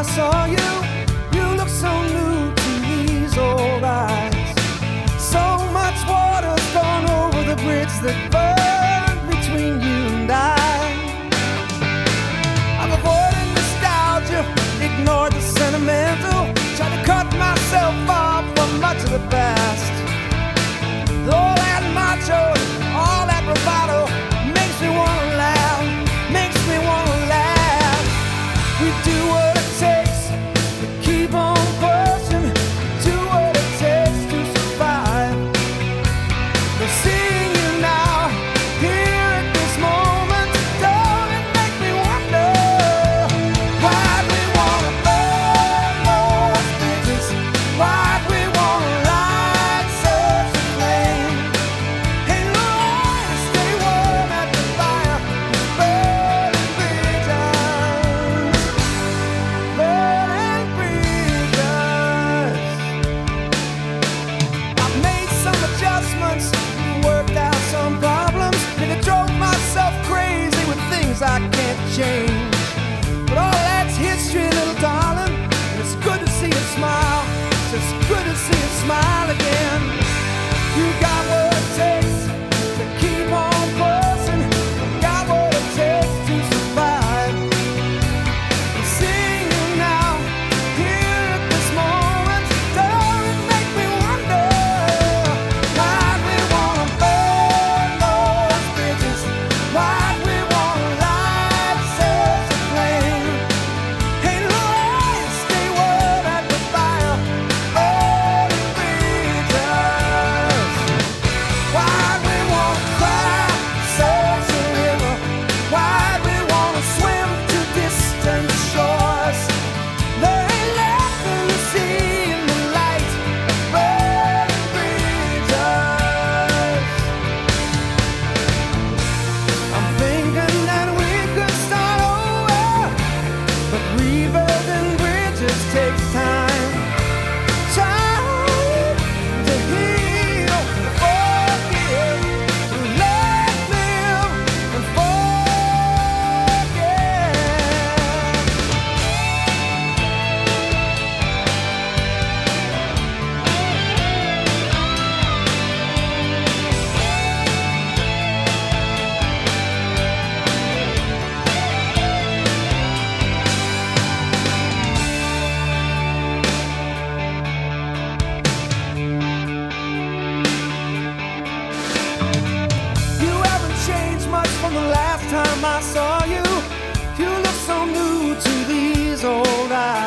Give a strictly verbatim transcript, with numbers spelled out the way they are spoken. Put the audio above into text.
saw you, you look so new to these old eyes. So much water's gone over the bridge that burned between you and I. I've avoided nostalgia, ignored the sentimental, tried to cut myself off from much of the past. All that macho, all that bravado makes me wanna laugh, makes me wanna laugh. We do what it takes to keep on pushing, do what it takes to survive. But seeing you now, here at this moment, don't it make me wonder why'd we wanna burn those bridges? Why'd we wanna light such a flame? Hey Lord, stay warm at the fire, burning bridges, burning bridges. I've made some adjustments, worked out some problems, and it drove myself crazy with things I can't change. But all that's history, little darling, and it's good to see you smile. It's just good to see you smile again. You got what it takes to keep on pushing, you got what it takes to survive. And seeing you now, here at this moment, don't it make me wonder why'd we wanna burn those bridges? Why'd we wanna light such a flame? Hey Lord, stay warm at the fire, burning bridges. Why'd we wanna cry such a river? Why'd we wanna swim to distant shores? There ain't nothing to see in the light of burning bridges. I'm thinking that we could start over, but rebuilding bridges takes time. Time to heal, forgive, let live and forget. You haven't changed much from the last time I saw you. You look so new to these old eyes.